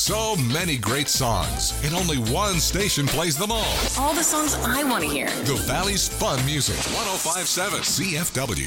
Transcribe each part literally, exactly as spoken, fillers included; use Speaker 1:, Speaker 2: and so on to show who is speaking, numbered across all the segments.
Speaker 1: So many great songs, and only one station plays them all.
Speaker 2: All the songs I want to hear.
Speaker 1: The Valley's Fun Music, one oh five point seven C F W.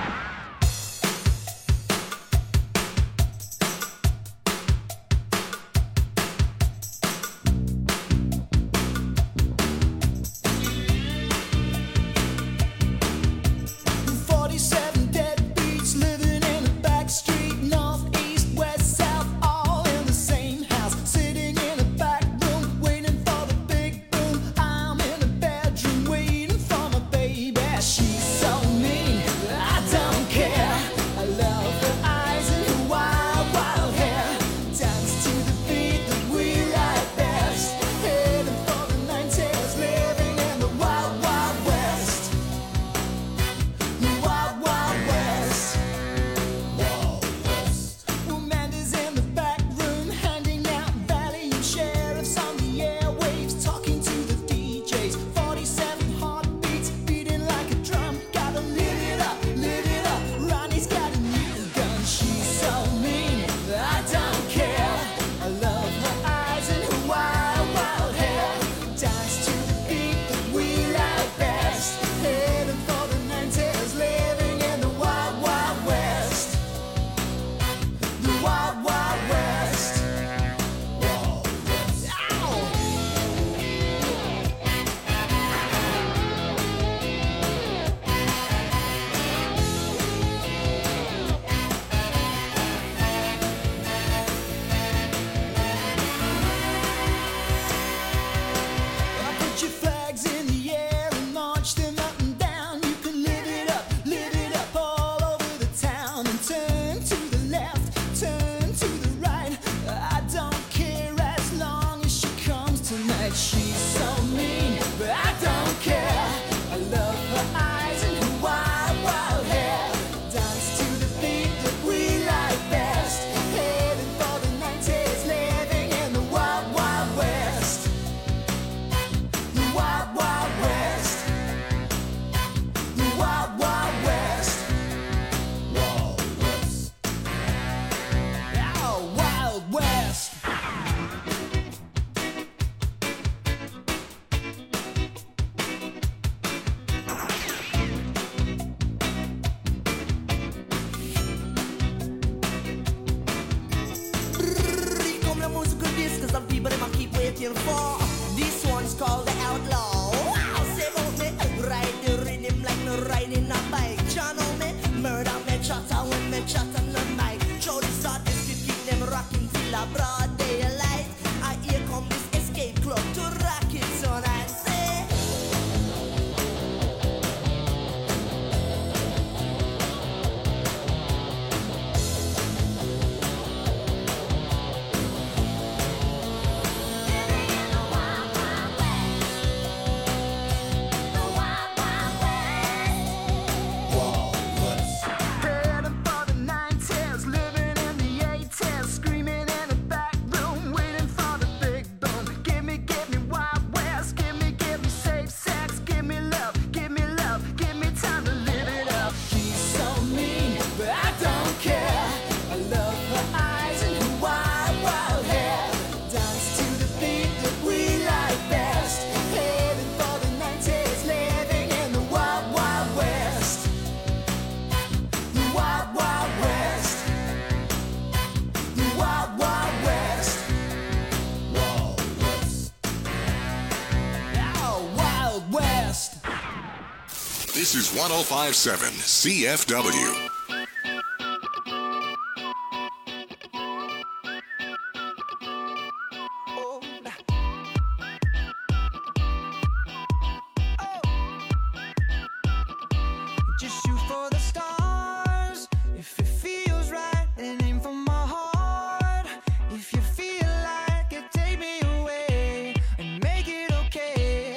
Speaker 1: This is one oh five point seven C F W.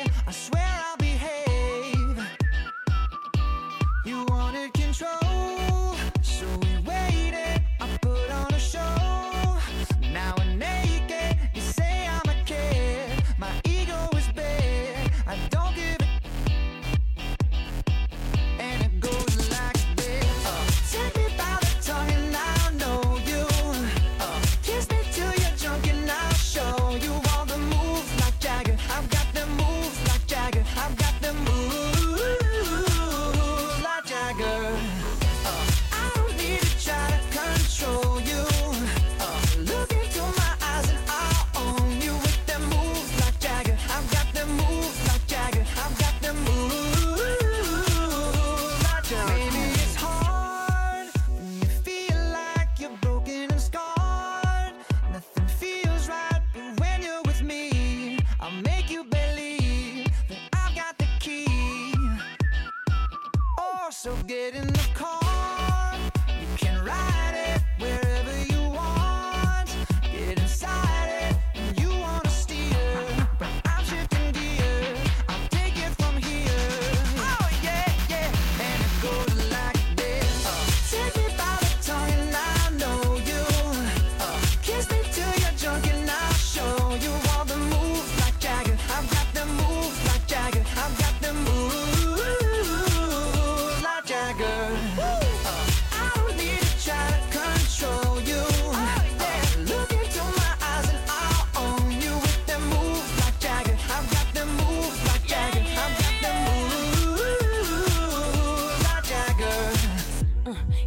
Speaker 3: You wanted control.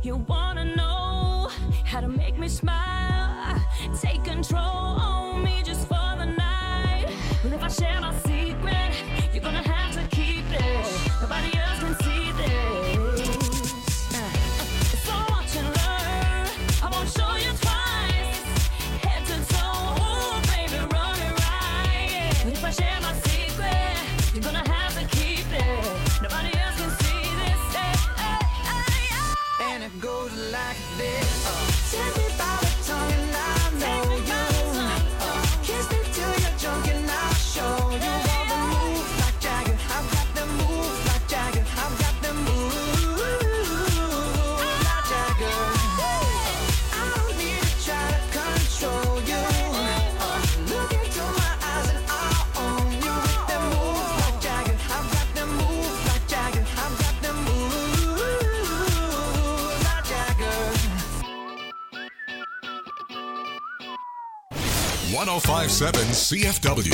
Speaker 3: You wanna know how to make me smile, take control on me just for the night. And if I share my secret, you're gonna have to keep it. Nobody else can see this. So watch and learn. I won't show you twice. Head to toe, ooh, baby, run it right. But if I share my secret, you're gonna have to keep it. Nobody else can see this. Hey, hey, hey, hey.
Speaker 4: And it goes like this. Tell me about the tongue and I know you. Kiss me till you're drunk and I'll show you all the moves like Jagger. I've got the moves like Jagger. I've got the moves like Jagger. I don't need to try to control you. Look into my eyes and I'll own you with the moves like Jagger. I've got the moves like Jagger. I've got the moves like Jagger.
Speaker 1: one oh five point seven C F W.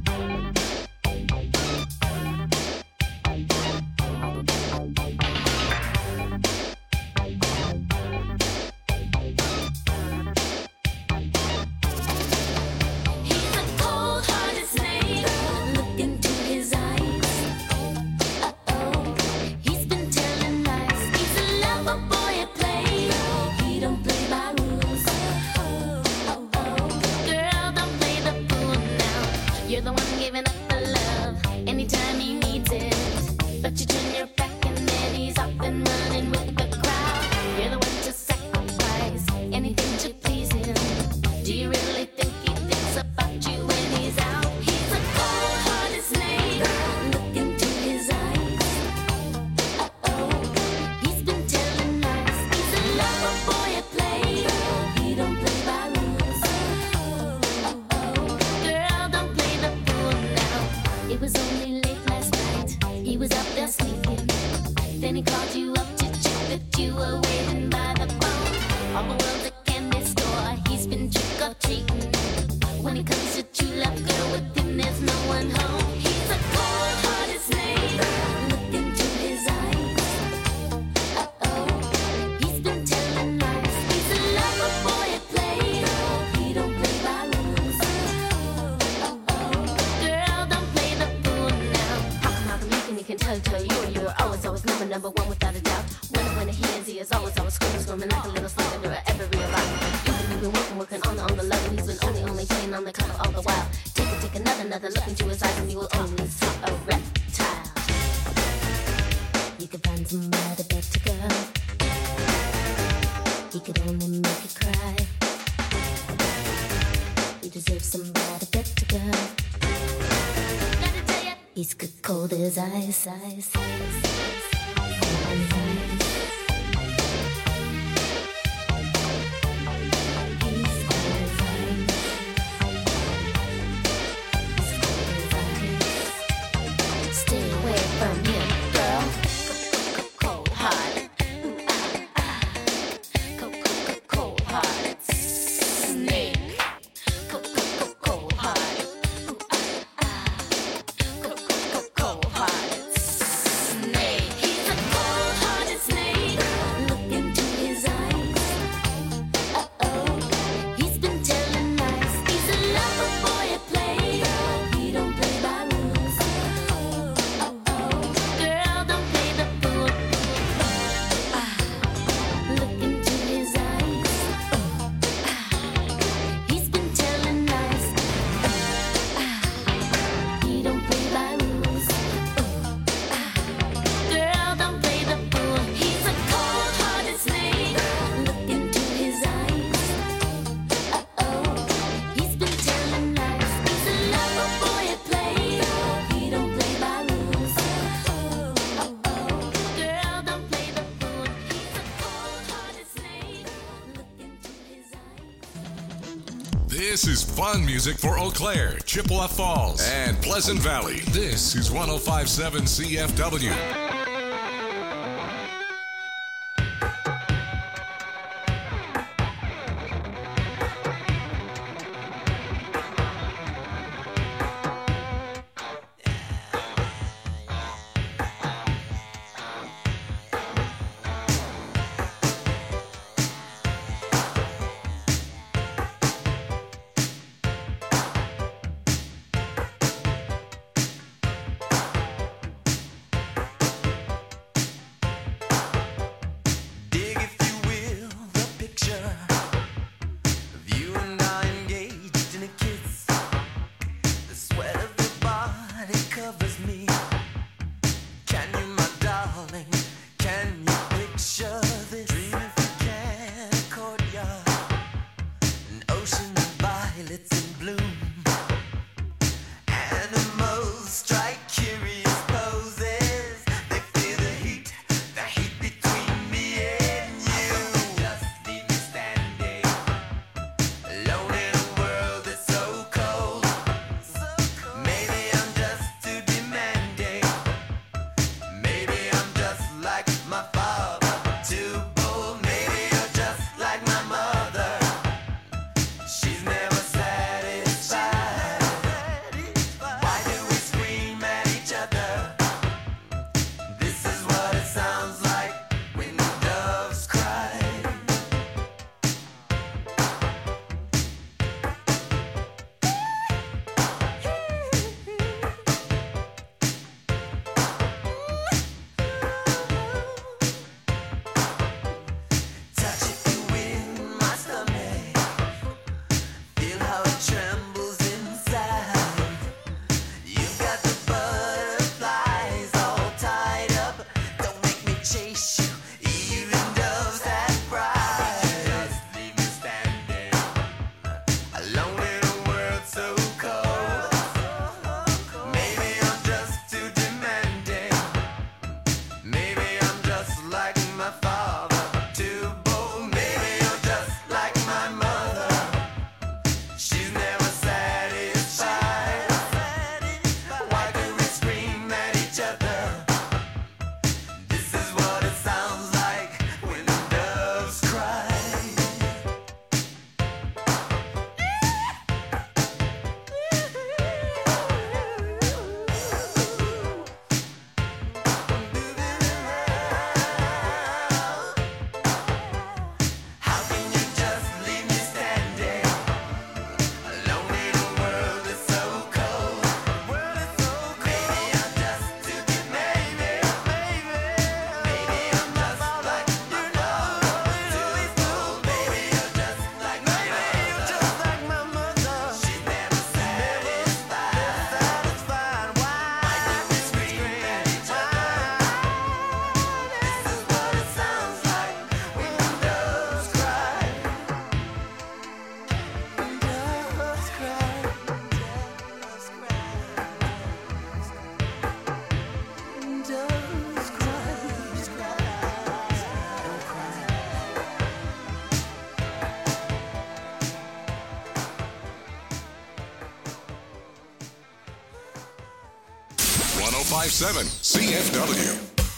Speaker 3: He's a cold-hearted snake. Look into his eyes. Uh-oh, he's been telling lies. He's a lover boy at play. He don't play by rules. Oh, oh, girl, don't play the fool now. You're the one giving up the love anytime he needs it. But you turn your back and then he's off and running with the crowd. You're the one to sacrifice anything to please him. Do you really think he thinks about you when he's out? He's a cold-hearted snake. Look into his eyes. Uh-oh, he's been telling lies. He's a lover boy at play. He don't play by rules. Oh, girl, don't play the fool now. It was only late last night. He was up there sleeping. Then he called you up to check that you were waiting by the phone. All the world's a candy store. He's been trick or treating. When it comes to true love, girl, with him there's no one home. He's a cold-hearted snake. Look into his eyes. Uh-oh, he's been telling lies. He's a lover boy at play. He don't play by rules. Oh, girl, don't play the fool now. How come, how come you can, you can tell, tell you and you're always, always number, number one without a doubt. When, when he is, he is always, always screaming, screaming like a little slave under every revival. You've been working, working on the, on the level. He's been only, only playing on the cover all the while. Take it, take another, another look into his eyes and you will only see a reptile. You can find somebody better, girl. He could only make you cry. You deserve somebody better, girl. Gotta tell ya, he's good cold as ice, ice, ice, ice. Stay away from him, girl. Cold-hearted. Cold-hearted snake. Cold-hearted. Cold-hearted snake. He's a cold-hearted snake. Look into his eyes. Uh-oh, he's been telling lies. He's a lover boy at play. He don't play by rules. Girl, don't play the fool. Ah, look into his eyes. Ah, he's been telling lies. Ah, he don't play by rules. Ah, girl, don't play the fool. He's a cold-hearted snake. Look into his eyes. Uh-oh, he's been telling lies. He's a lover boy at play. He don't play by rules. Girl, don't play the fool. He's a cold-hearted snake. Look into his eyes.
Speaker 1: This is fun music for Eau Claire, Chippewa Falls, and Pleasant Valley. This is one oh five point seven C F W. oh five seven C F W.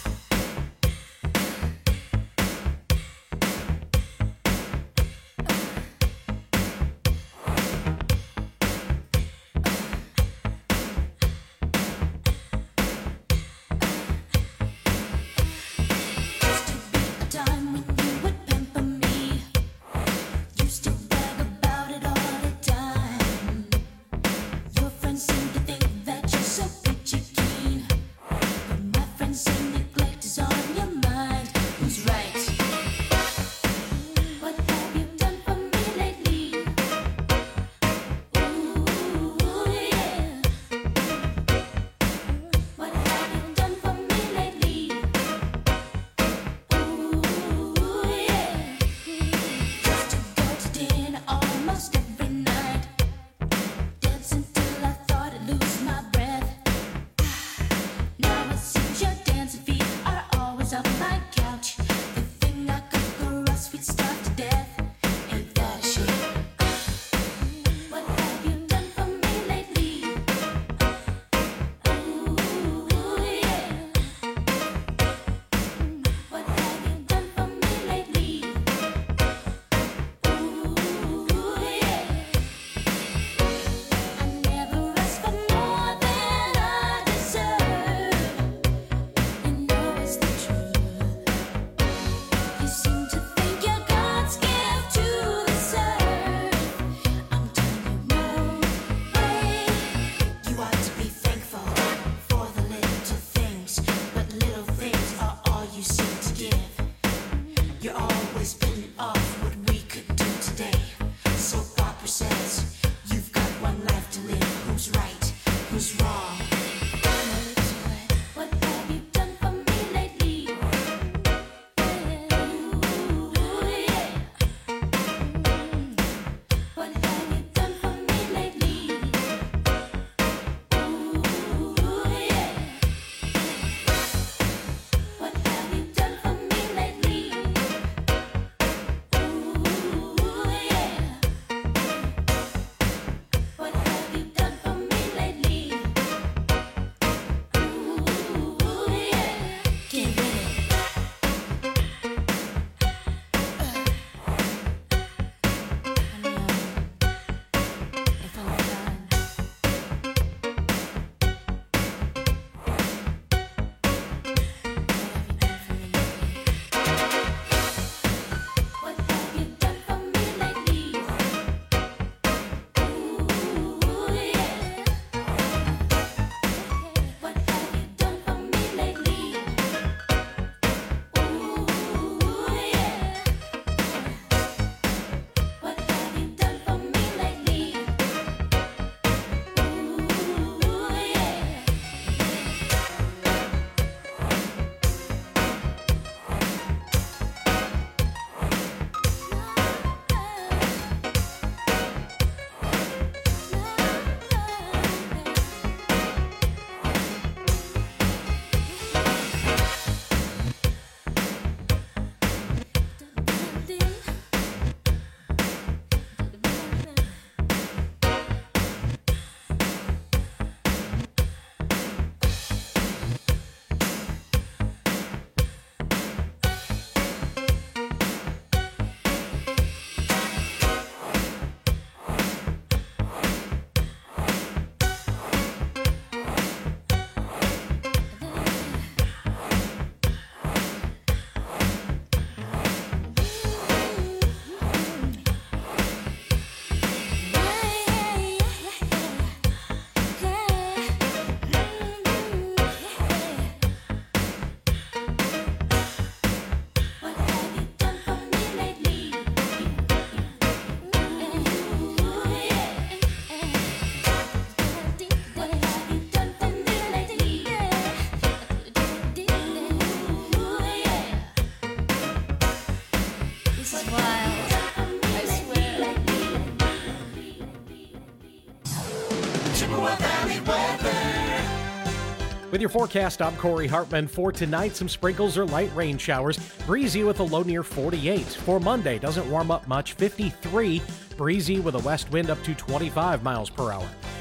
Speaker 5: With your forecast, I'm Corey Hartman. For tonight, some sprinkles or light rain showers. Breezy with a low near forty-eight. For Monday, doesn't warm up much, fifty-three. Breezy with a west wind up to twenty-five miles per hour.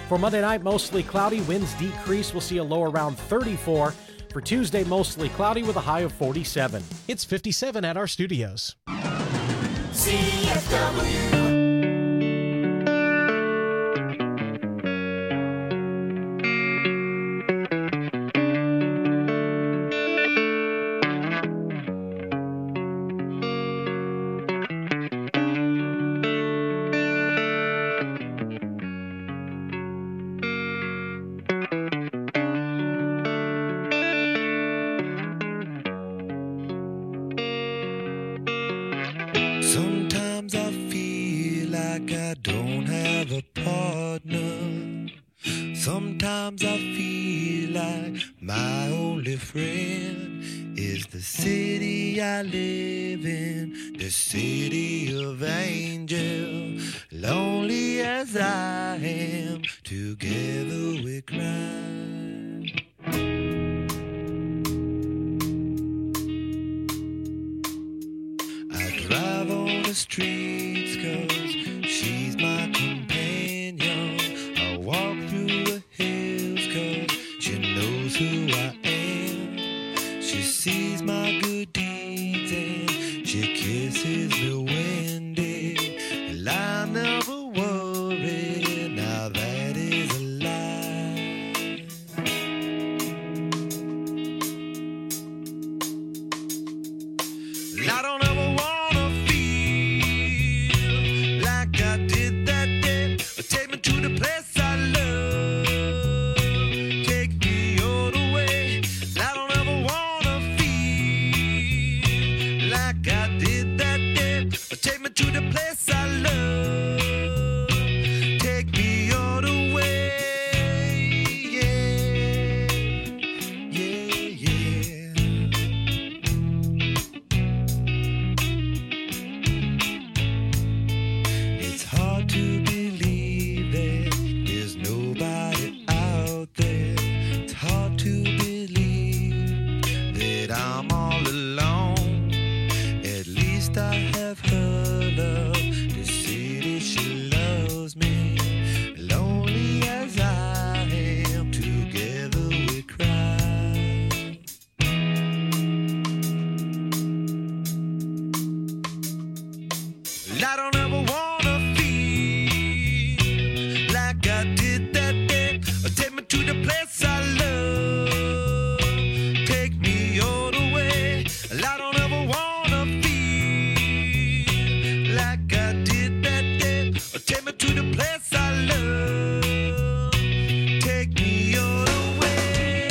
Speaker 5: For Monday night, mostly cloudy, winds decrease. We'll see a low around thirty-four. For Tuesday, mostly cloudy with a high of forty-seven. It's fifty-seven at our studios.
Speaker 4: C F W.
Speaker 6: Sometimes I feel like I don't have a partner. Sometimes I feel like my only friend is the city I live in, the city of angel. Lonely as I am, together we cry. Drive on the streets cause she's my companion. I walk through the hills cause she knows who I am. She sees my good deeds and she kisses me when day. And I never worry, now that is a lie. I don't ever want I don't ever wanna feel like I did that day. Take me to the place I love. Take me all the way. I don't ever wanna feel like I did that day. Take me to the place I love. Take me all the way.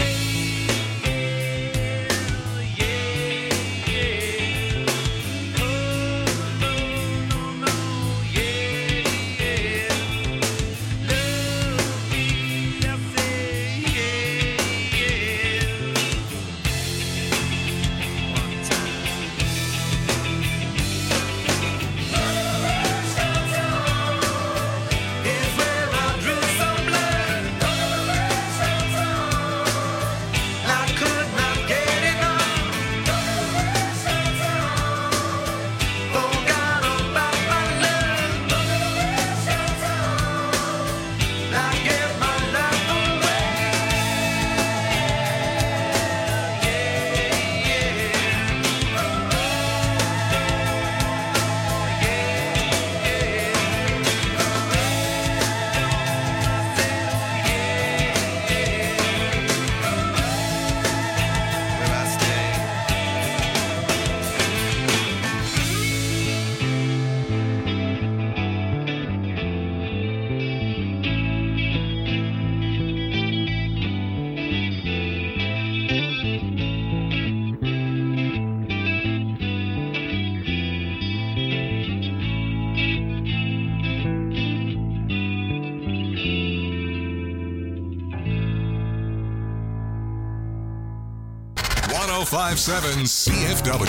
Speaker 6: Yeah, yeah. Oh, no, no, no, yeah, yeah. Love me, I say, yeah, yeah. One time. Is where I drew some blood. I could not get enough. Forgot about my love. I gave my life away. Where I stay.
Speaker 1: one oh five point seven C F W.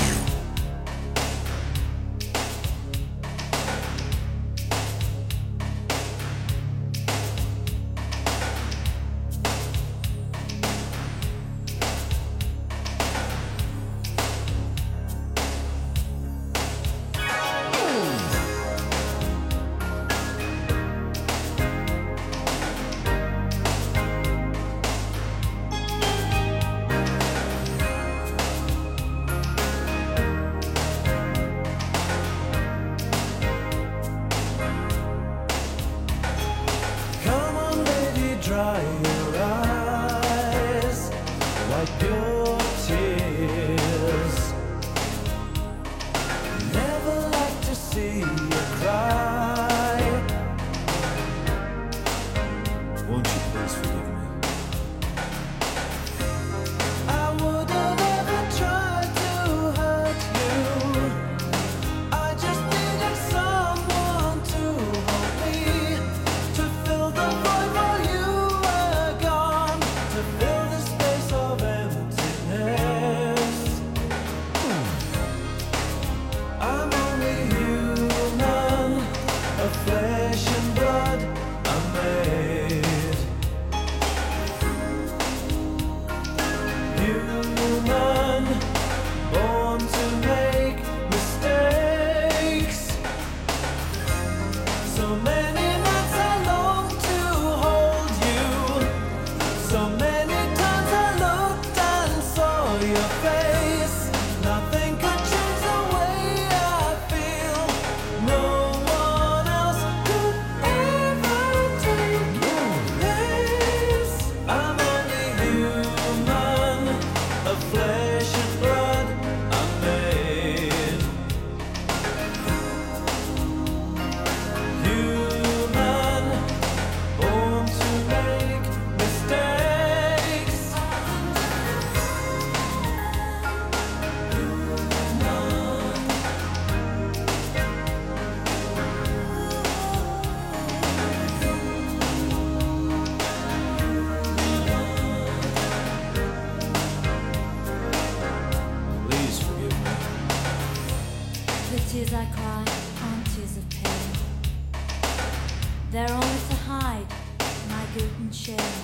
Speaker 7: aren't tears of pain. They're only to hide my guilt and shame.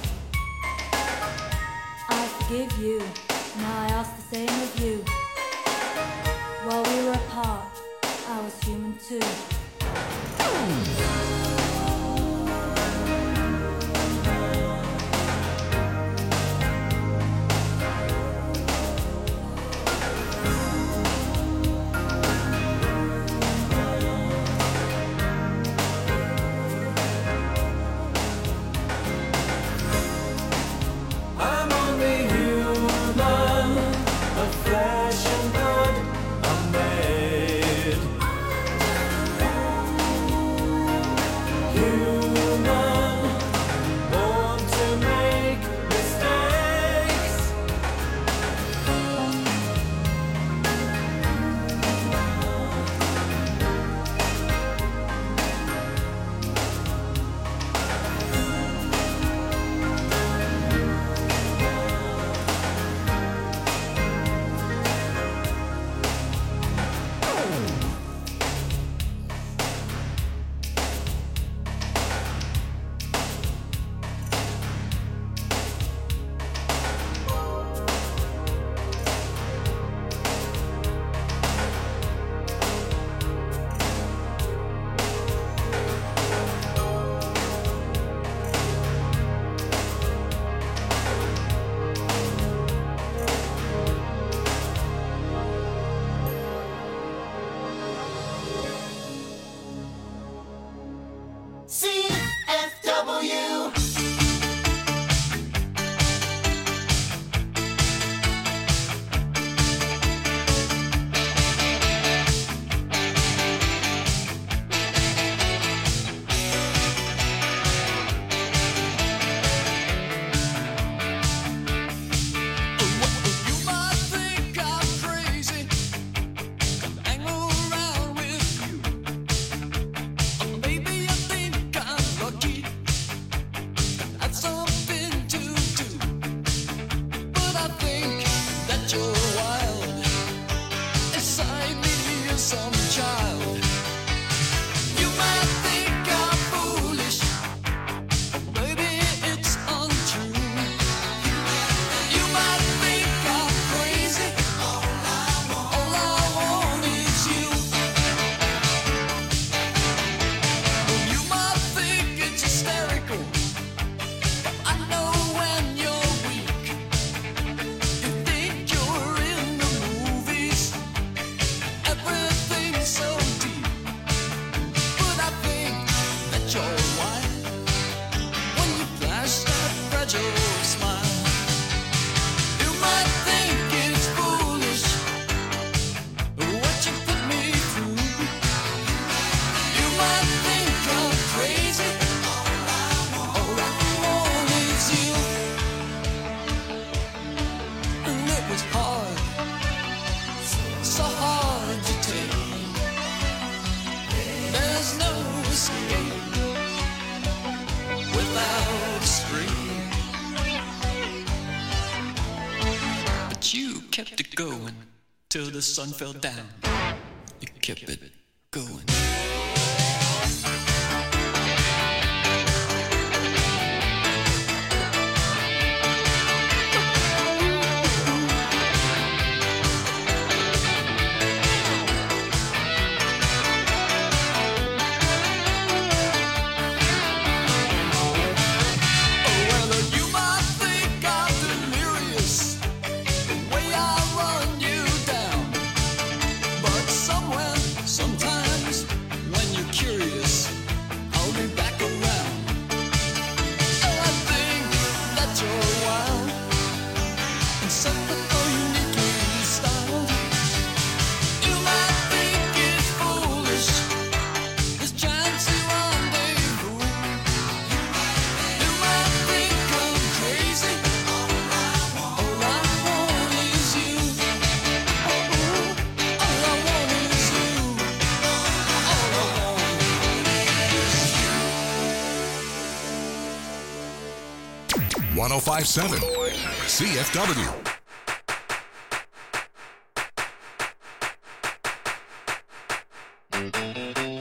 Speaker 7: I forgive you, now I ask the same of you. While we were apart, I was human too.
Speaker 4: I'm only human, of flesh and blood, I'm made. Human, born to make mistakes. C F W.
Speaker 6: You might think I'm crazy, hang around with you. Or maybe you think I'm lucky, that's something to do. But I think that you're wild, inside me you're some child. You might think I'm foolish, or maybe it's untrue. You might think I'm crazy, all I want is you. You might think it's hysterical, but I know when you're weak. You think you're in the movies, everything's so deep. But I think that you're wild when you flash that fragile smile. You might think it's foolish what you put me through. You might think I'm crazy, all I want is you. And it was hard, so hard to take. There's no escape without a scream. But you kept it going till the sun fell down. You kept it going. Well, you might think I'm delirious, the way I run you down. But somewhere, sometimes, when you're curious, I'll be back around. I think that you're wild, and somehow uniquely styled. You might think it's foolish, this chancy rendezvous. You might think I'm crazy, all I want is you. All I want is you. All I want is you.
Speaker 1: one oh five point seven C F W.
Speaker 6: Thank you.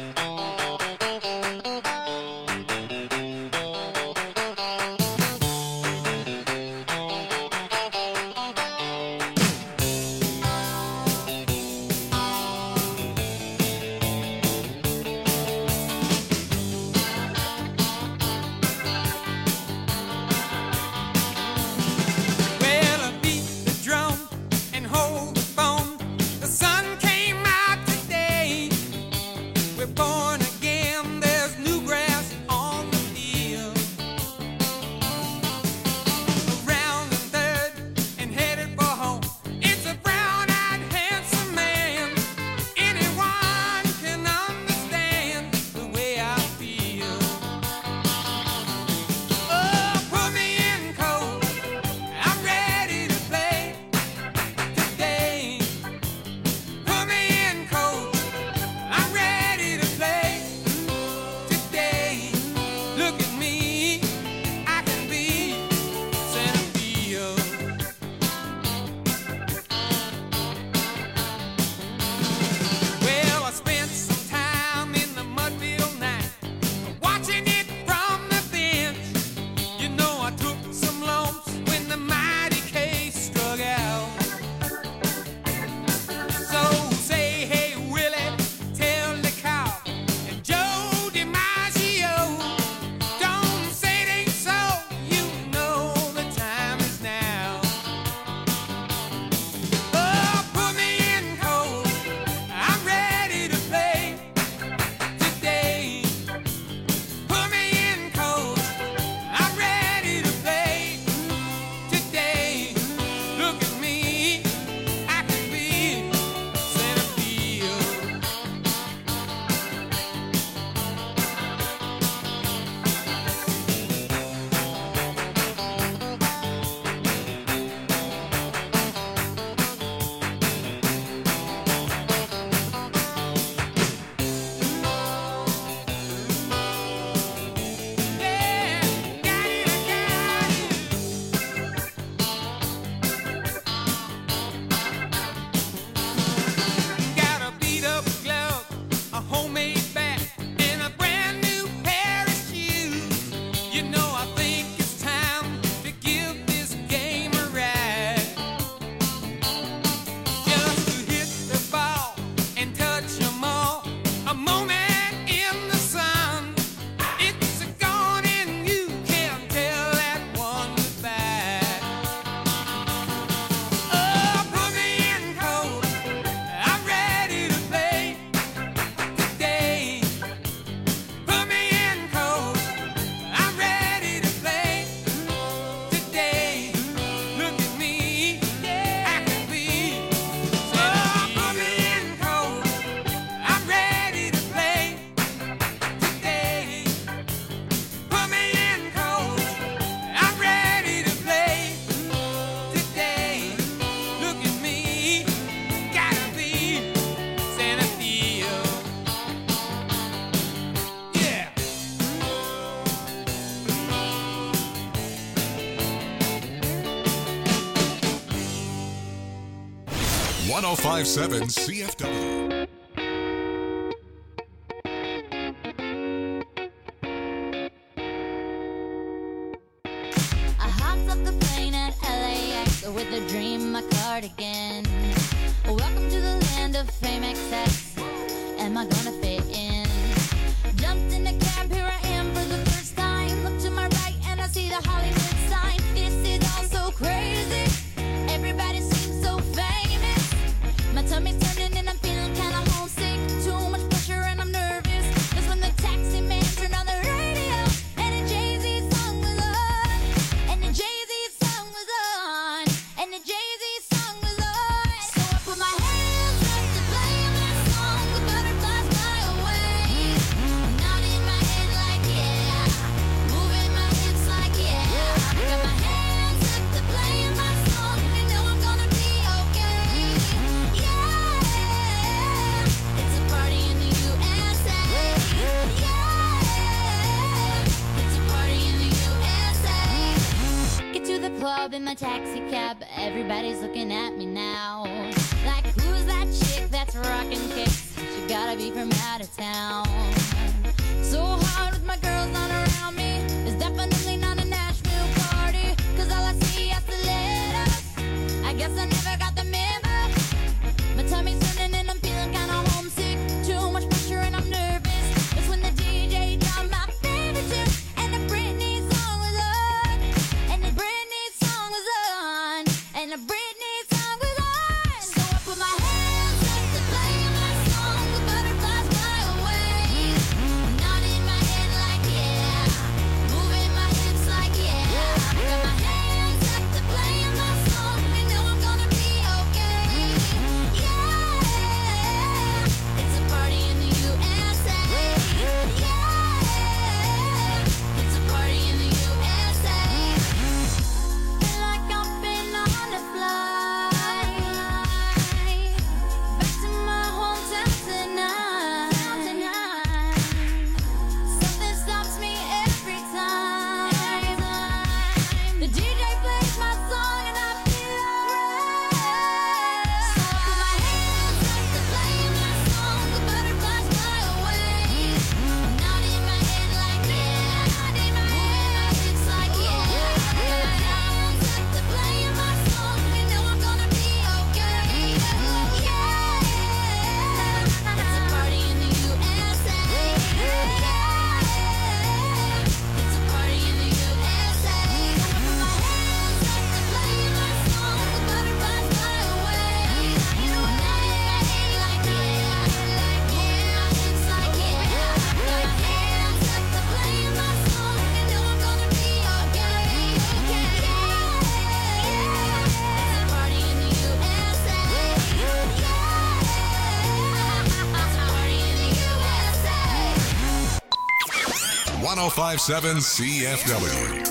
Speaker 1: one oh five point seven C F W.
Speaker 3: I hopped off the plane at L A X with a dream, my cardigan. Welcome to the land of fame excess. Am I gonna fit in? Jumped in a cab, here I am for the first time. Look to my right and I see the Hollywood sign. This is all so crazy. Everybody seems so famous. My tummy's turning and I'm feeling kinda homesick. Too much pressure and I'm nervous. That's when the taxi man turned on the radio and a Jay-Z song was on. And the Jay-Z song was on. And the Jay-Z song was on. So I put my hands up to play my song. The butterflies fly away. Nodding my head like yeah. Moving my hips like yeah. Got my hands up to play my song. You know I'm gonna be okay. Yeah. It's a party in the U S A. Yeah. It's a party in the U S A. Get to the club in my taxi cab. Everybody's looking at me now. Like, who's that chick that's rocking kicks? She gotta be from out of town. So hard with my girls on around me. It's definitely not a Nashville party. Cause all I see are stilettos. I guess I never got the memo. My tummy's turning and I'm feeling kinda homesick. Too much pressure and I'm nervous. That's when the D J dropped my favorite tune. And the Britney song was on. And the Britney song was on. And the Britney song was on. So I put my hands up to play my song. The butterflies fly away. Nodding my head like yeah. Moving my hips like yeah. Got my hands up to play my song. You know I'm gonna be okay. Yeah. It's a party in the U S A. Yeah. It's a party in the U S A. Feel like I've been on a flight back to my hometown tonight. Something stops me every time. The D J plays my song and I feel alright. So I put my hands up to play my song. The butterflies fly away. Nodding my head like yeah. Moving my hips like yeah. Got my hands up to play my song. You know I'm gonna be okay. Yeah. It's a party in the U S A. Yeah. It's a party in the U S A. I put my hands up to play my song. The butterflies fly away. Nodding my head like yeah. Moving my hips like yeah. Got my hands up to play my song. You know I'm gonna be okay. Yeah. It's a party in the U S A. Yeah. It's a party in the U S A.
Speaker 1: one oh five point seven C F W.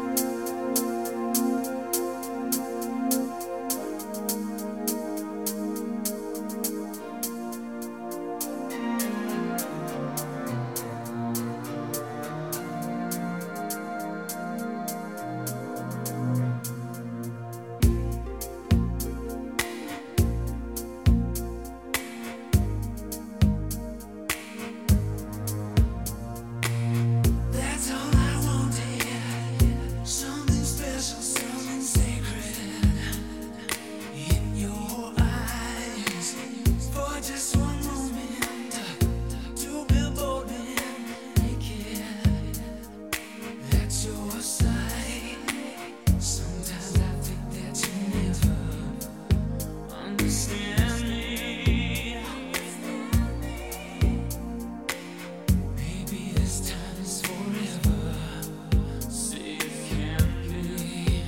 Speaker 4: That's all I wanted. Something special, something sacred in your eyes. For just one moment, to be bold and naked at your side. Sometimes I think that you never understand me. Maybe this time is forever. Say it can be.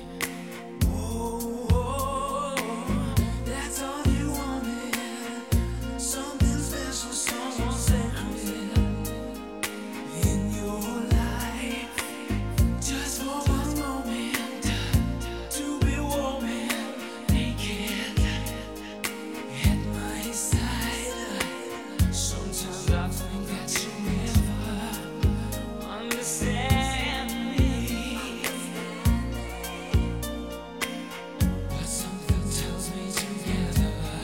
Speaker 4: Oh, that's all you wanted. Something special, someone sacred in your life. Just for one moment, to be warm and naked at my side. Sometimes I think that you never understand me. But something tells me together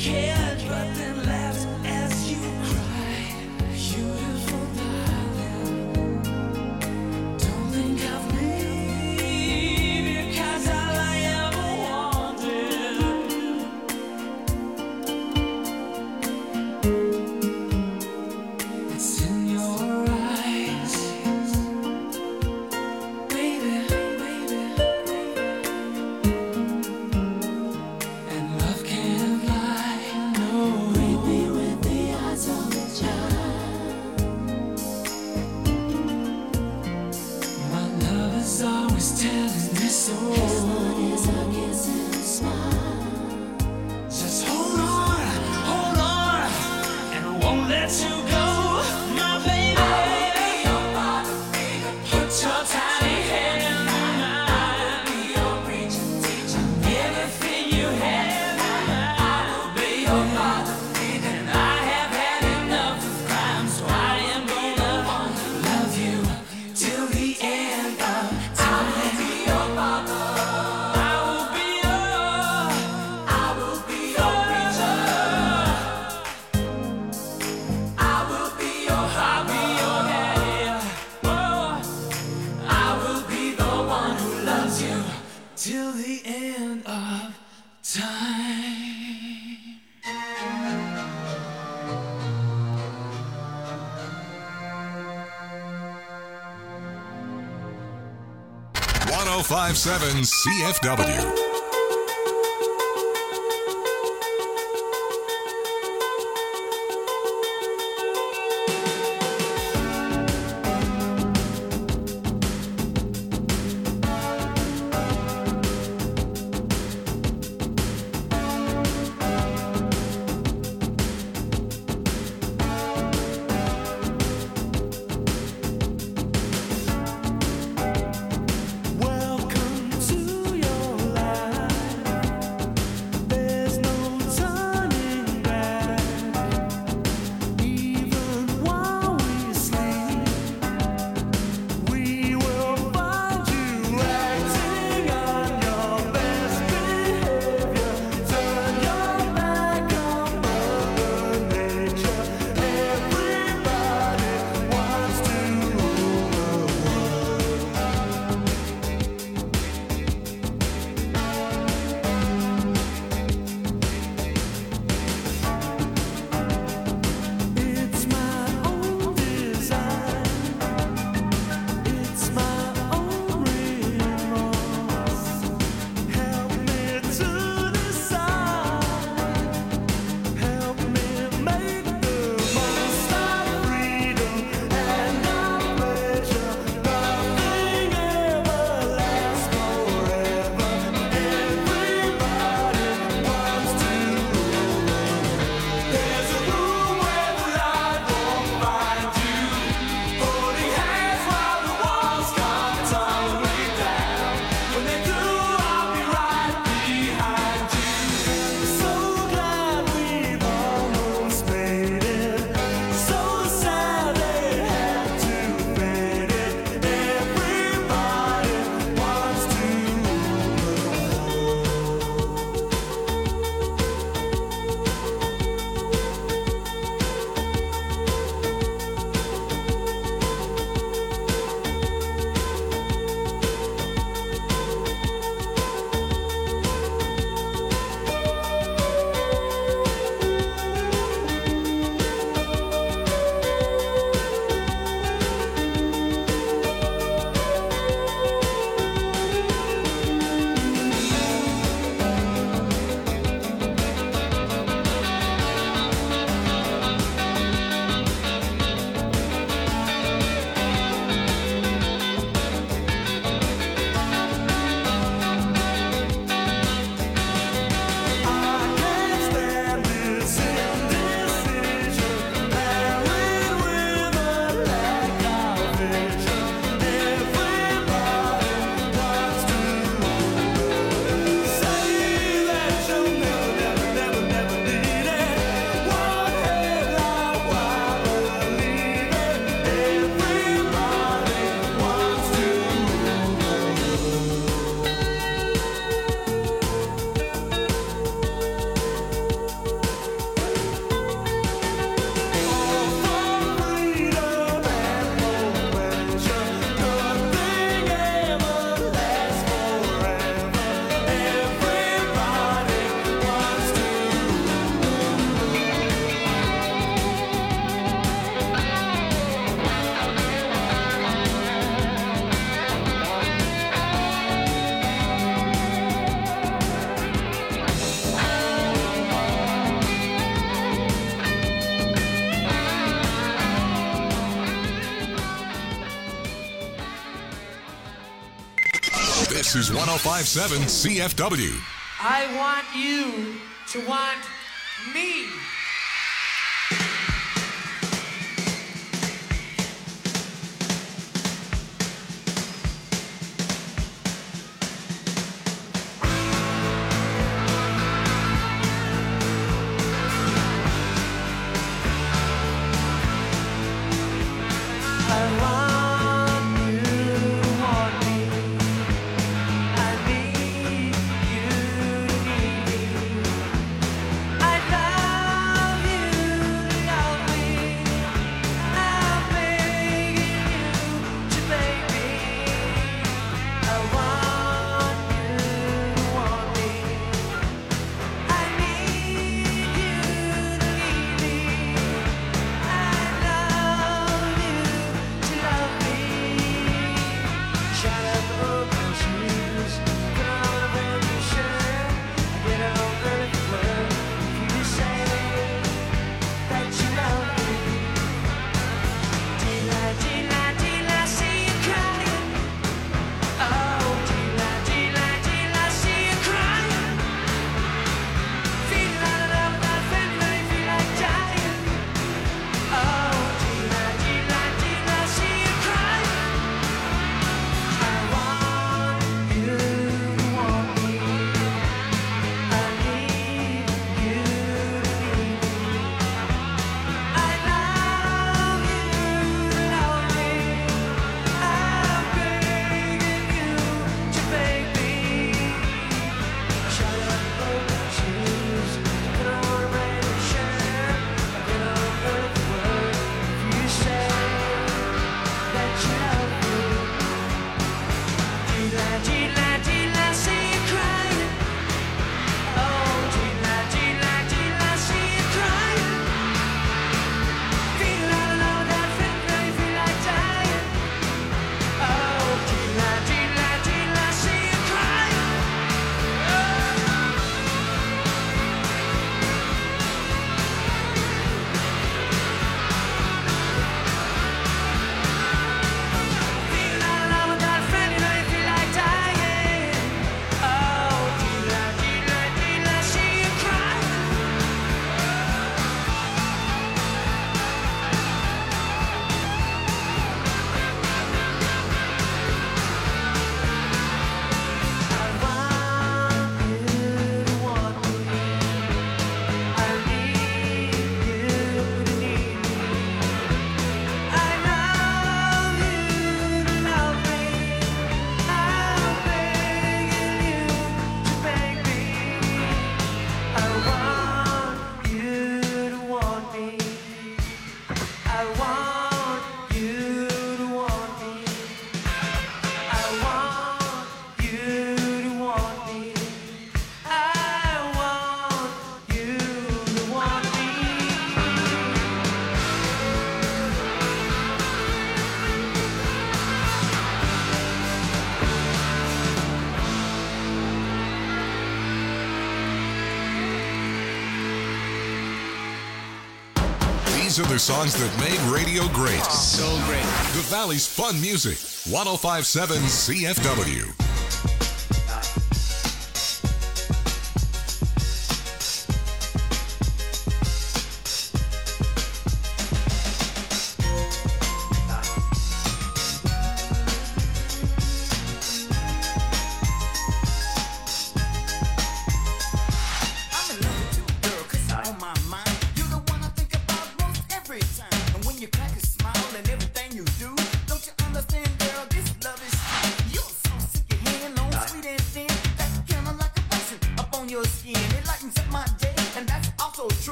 Speaker 4: cared, but then laughed as you cried. Beautiful darling, don't think of me because all I ever wanted. It's in your eyes, baby, baby. And love can't lie, no. Read me with the eyes of a child. My love is always telling me so. His body is a kiss and a smile. Just hold on, hold on, and I won't let you go, my baby. Put your tiny hand in mine. Everything you have, I will be your father. And I have had enough of crime, so I am gonna love you till the end of time. I will be your father. I will be your, I will be your preacher. I will be your, I'll be your daddy. Oh, I will be the one who loves you till the end of time.
Speaker 1: one oh five point seven C F W.
Speaker 4: Welcome to your life.
Speaker 1: This is one oh five point seven C F W.
Speaker 8: I want you to want me.
Speaker 1: These are the songs that made radio great.
Speaker 9: So great.
Speaker 1: The Valley's fun music. one oh five point seven C F W.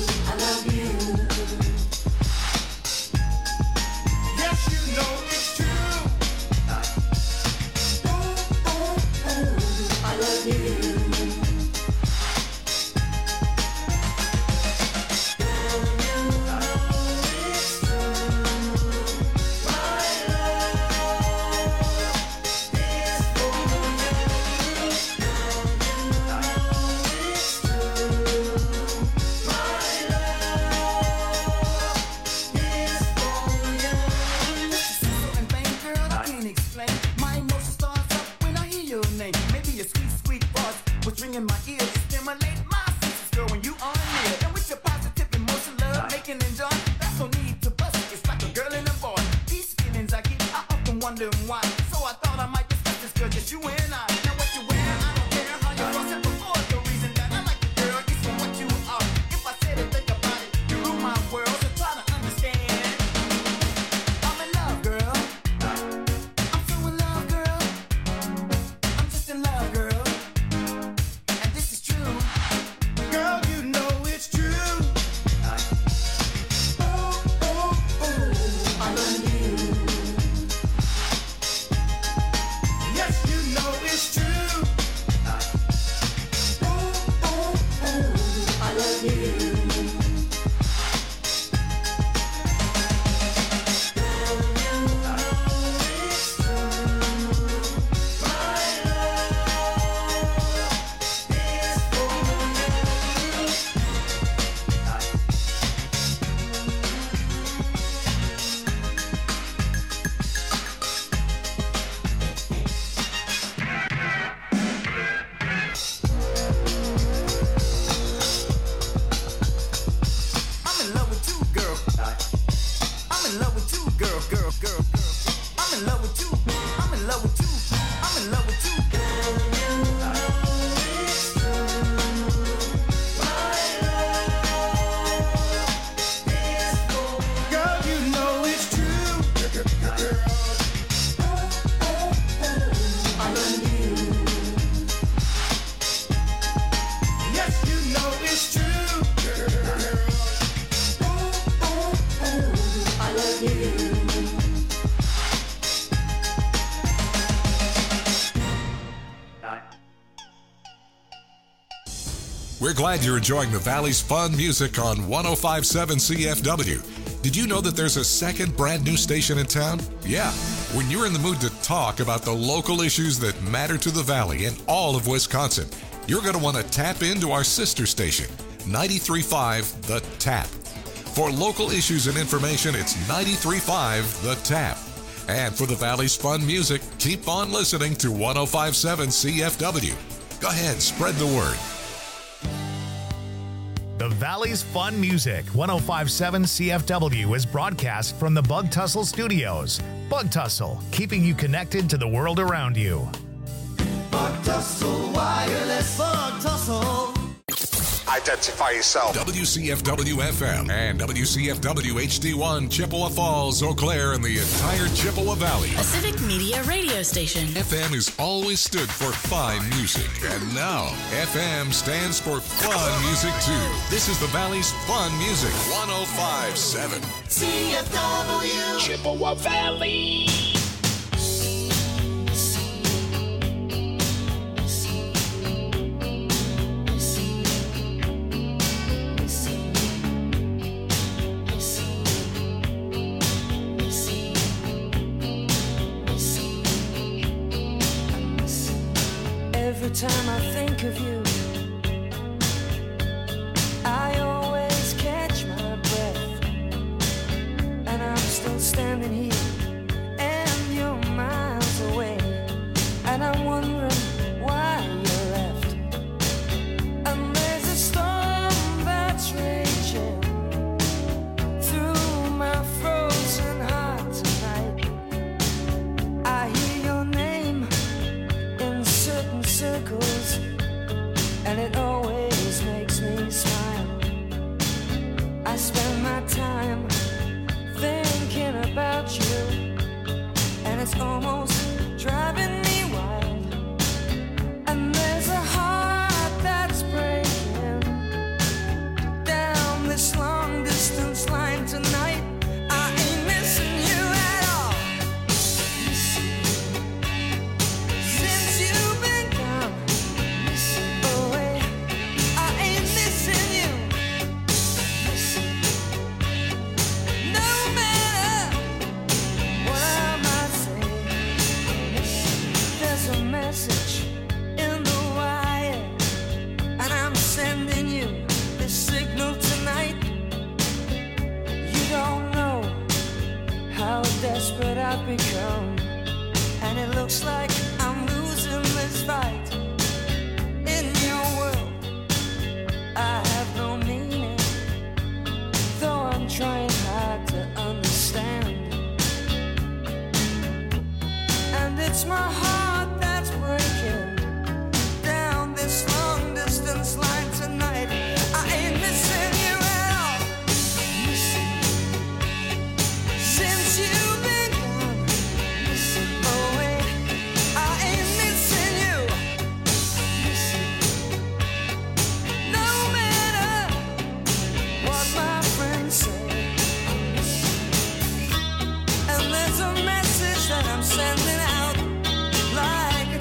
Speaker 4: Yes, you know it's true. I'm in love with you, girl, girl, girl, girl. I'm in love with you. I'm in love with you. I'm in love with you. Girl, you know it's true. I love you. Yes, you know it's true. I love you.
Speaker 1: We're glad you're enjoying the Valley's fun music on one oh five point seven C F W. Did you know that there's a second brand new station in town? Yeah. When you're in the mood to talk about the local issues that matter to the Valley and all of Wisconsin, you're going to want to tap into our sister station, ninety-three point five The Tap. For local issues and information, it's ninety-three point five The Tap. And for the Valley's fun music, keep on listening to one oh five point seven C F W. Go ahead, spread the word.
Speaker 9: The Valley's Fun Music, one oh five point seven C F W, is broadcast from the Bug Tussle Studios. Bug Tussle, keeping you connected to the world around you.
Speaker 4: Bug Tussle Wireless. Bug Tussle.
Speaker 1: Identify yourself. W C F W F M and W C F W H D one, Chippewa Falls, Eau Claire, and the entire Chippewa Valley.
Speaker 2: A civic media radio station.
Speaker 1: F M has always stood for fine music, and now F M stands for fun music too. This is the Valley's fun music, one oh five point seven
Speaker 4: C F W.
Speaker 8: Chippewa Valley.
Speaker 4: Every time I think of you, I always catch my breath. And I'm still standing here, and you're miles away. And I'm wondering why you left. And there's a storm that's raging through my frozen heart tonight. I hear your name in certain circles, and it always makes me smile. I spend my time thinking about you, and it's almost driving me wild. And there's a heart that's breaking down this long distance line tonight. I ain't missing you at all. Since you've been gone away, I ain't missing you. No matter what I might say, there's a message in the wire, and I'm sending you this signal tonight. You don't know how desperate I've become, and it looks like I'm losing this fight. In your world, I have no meaning, though I'm trying hard to understand. And it's my heart